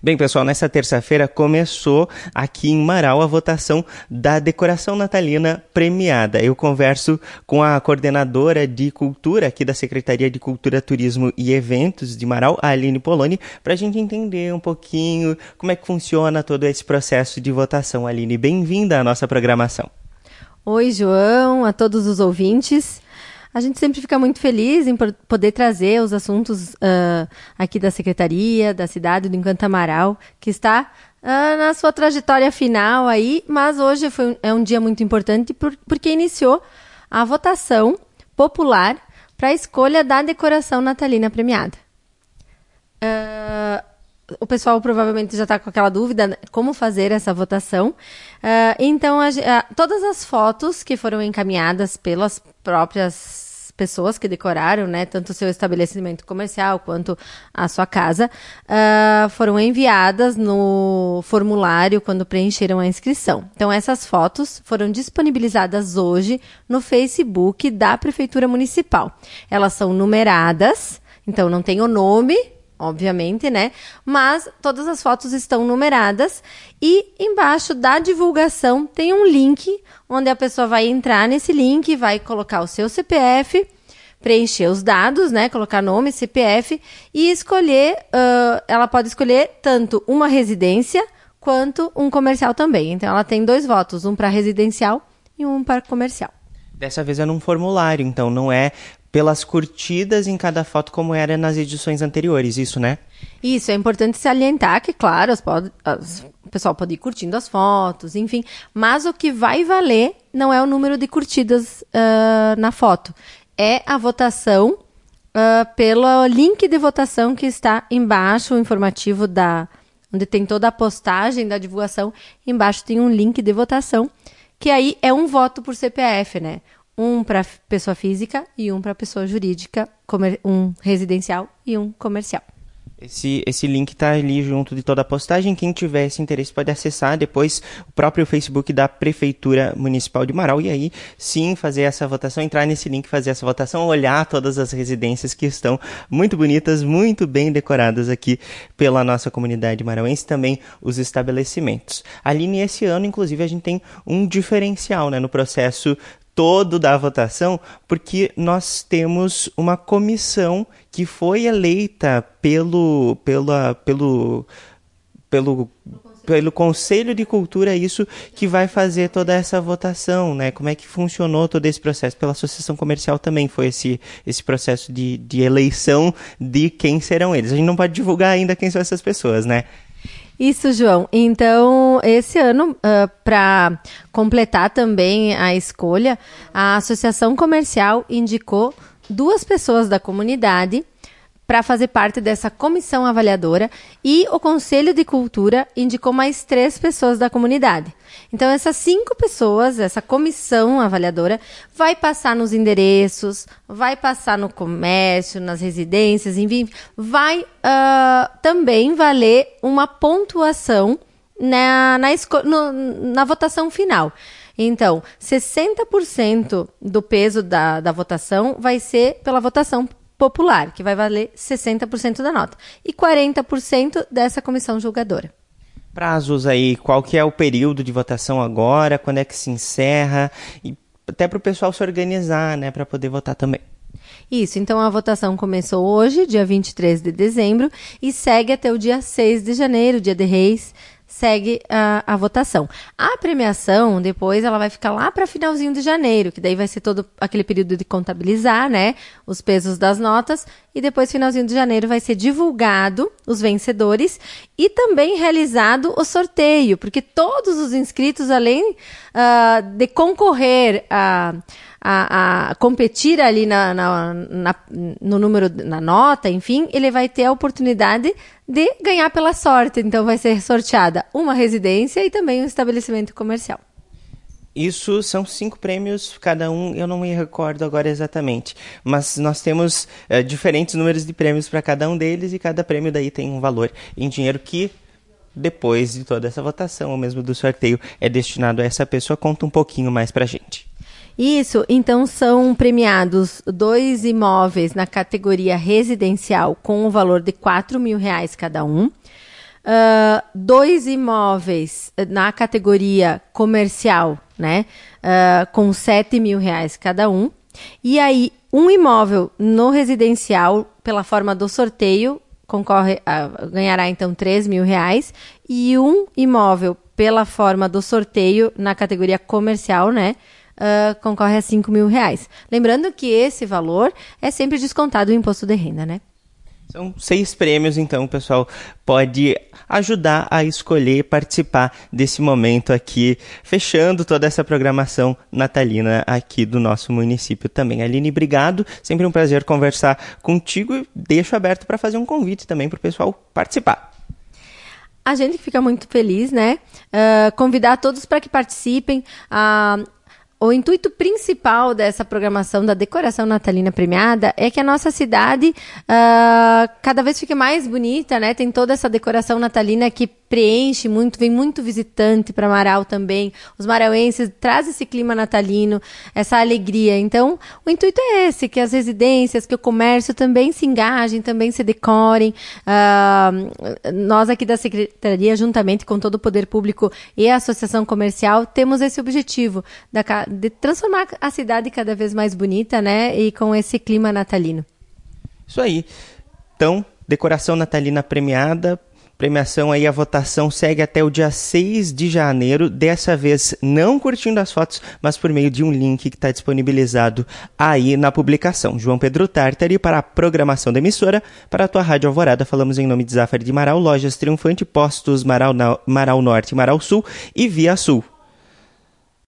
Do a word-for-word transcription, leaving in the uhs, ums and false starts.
Bem, pessoal, nessa terça-feira começou aqui em Marau a votação da decoração natalina premiada. Eu converso com a coordenadora de cultura aqui da Secretaria de Cultura, Turismo e Eventos de Marau, a Aline Poloni, para a gente entender um pouquinho como é que funciona todo esse processo de votação. Aline, bem-vinda à nossa programação. Oi, João, a todos os ouvintes. A gente sempre fica muito feliz em poder trazer os assuntos uh, aqui da Secretaria, da cidade do Encanto Marau, que está uh, na sua trajetória final aí, mas hoje foi, é um dia muito importante por, porque iniciou a votação popular para a escolha da decoração natalina premiada. Uh, o pessoal provavelmente já está com aquela dúvida como fazer essa votação. Uh, então, a, a, todas as fotos que foram encaminhadas pelas próprias pessoas que decoraram, né, tanto o seu estabelecimento comercial quanto a sua casa, uh, foram enviadas no formulário quando preencheram a inscrição. Então, essas fotos foram disponibilizadas hoje no Facebook da Prefeitura Municipal. Elas são numeradas, então não tem o nome, obviamente, né? Mas todas as fotos estão numeradas e embaixo da divulgação tem um link onde a pessoa vai entrar nesse link, vai colocar o seu C P F, preencher os dados, né? Colocar nome, C P F e escolher, uh, ela pode escolher tanto uma residência quanto um comercial também. Então ela tem dois votos, um para residencial e um para comercial. Dessa vez é num formulário, então não é pelas curtidas em cada foto como era nas edições anteriores, isso, né? Isso, é importante salientar que, claro, as pod- as, o pessoal pode ir curtindo as fotos, enfim, mas o que vai valer não é o número de curtidas uh, na foto, é a votação uh, pelo link de votação que está embaixo, o informativo da, onde tem toda a postagem da divulgação, embaixo tem um link de votação, que aí é um voto por C P F, né? Um para pessoa física e um para pessoa jurídica, comer- um residencial e um comercial. Esse, esse link está ali junto de toda a postagem. Quem tiver esse interesse pode acessar depois o próprio Facebook da Prefeitura Municipal de Marau e aí sim fazer essa votação, entrar nesse link, fazer essa votação, olhar todas as residências que estão muito bonitas, muito bem decoradas aqui pela nossa comunidade marauense, também os estabelecimentos. Aline, esse ano, inclusive, a gente tem um diferencial, né, no processo todo da votação, porque nós temos uma comissão que foi eleita pelo, pela, pelo, pelo, pelo Conselho de Cultura, isso que vai fazer toda essa votação, né? Como é que funcionou todo esse processo? Pela Associação Comercial também foi esse, esse processo de, de eleição de quem serão eles. A gente não pode divulgar ainda quem são essas pessoas, né? Isso, João. Então, esse ano, uh, para completar também a escolha, a Associação Comercial indicou duas pessoas da comunidade para fazer parte dessa comissão avaliadora e o Conselho de Cultura indicou mais três pessoas da comunidade. Então, essas cinco pessoas, essa comissão avaliadora, vai passar nos endereços, vai passar no comércio, nas residências, enfim, vai uh, também valer uma pontuação na, na, esco- no, na votação final. Então, sessenta por cento do peso da, da votação vai ser pela votação popular, que vai valer sessenta por cento da nota, e quarenta por cento dessa comissão julgadora. Prazos aí, qual que é o período de votação agora, quando é que se encerra, e até para o pessoal se organizar, né, para poder votar também. Isso, então a votação começou hoje, dia vinte e três de dezembro, e segue até o dia seis de janeiro, dia de Reis, segue a, a votação. A premiação, depois, ela vai ficar lá para finalzinho de janeiro, que daí vai ser todo aquele período de contabilizar, né, os pesos das notas, e depois, finalzinho de janeiro, vai ser divulgado os vencedores e também realizado o sorteio, porque todos os inscritos, além uh, de concorrer a... A, a competir ali na, na, na, no número, na nota, enfim, ele vai ter a oportunidade de ganhar pela sorte. Então, vai ser sorteada uma residência e também um estabelecimento comercial. Isso são cinco prêmios, cada um, eu não me recordo agora exatamente, mas nós temos é, diferentes números de prêmios para cada um deles e cada prêmio daí tem um valor em dinheiro que, depois de toda essa votação, ou mesmo do sorteio, é destinado a essa pessoa. Conta um pouquinho mais para a gente. Isso, então são premiados dois imóveis na categoria residencial com o valor de quatro mil reais cada um. uh, dois imóveis na categoria comercial, né, uh, com sete mil reais cada um, e aí um imóvel no residencial, pela forma do sorteio, concorre a, ganhará então três mil reais, e um imóvel pela forma do sorteio na categoria comercial, né, uh, concorre a cinco mil reais. Lembrando que esse valor é sempre descontado o imposto de renda, né? São seis prêmios, então o pessoal pode ajudar a escolher participar desse momento aqui, fechando toda essa programação natalina aqui do nosso município também. Aline, obrigado, sempre um prazer conversar contigo e deixo aberto para fazer um convite também para o pessoal participar. A gente fica muito feliz, né? Uh, convidar todos para que participem. Uh, O intuito principal dessa programação da decoração natalina premiada é que a nossa cidade uh, cada vez fique mais bonita, né? Tem toda essa decoração natalina que preenche muito, vem muito visitante para Marau também. Os marauenses trazem esse clima natalino, essa alegria. Então, o intuito é esse, que as residências, que o comércio também se engajem, também se decorem. Uh, nós aqui da Secretaria, juntamente com todo o Poder Público e a Associação Comercial, temos esse objetivo da, de transformar a cidade cada vez mais bonita, né? E com esse clima natalino. Isso aí. Então, decoração natalina premiada. Premiação aí, a votação segue até o dia seis de janeiro, dessa vez não curtindo as fotos, mas por meio de um link que está disponibilizado aí na publicação. João Pedro Tartari para a programação da emissora, para a tua Rádio Alvorada, falamos em nome de Zafari de Marau, Lojas Triunfante, Postos Marau, Marau Norte e Marau Sul e Via Sul.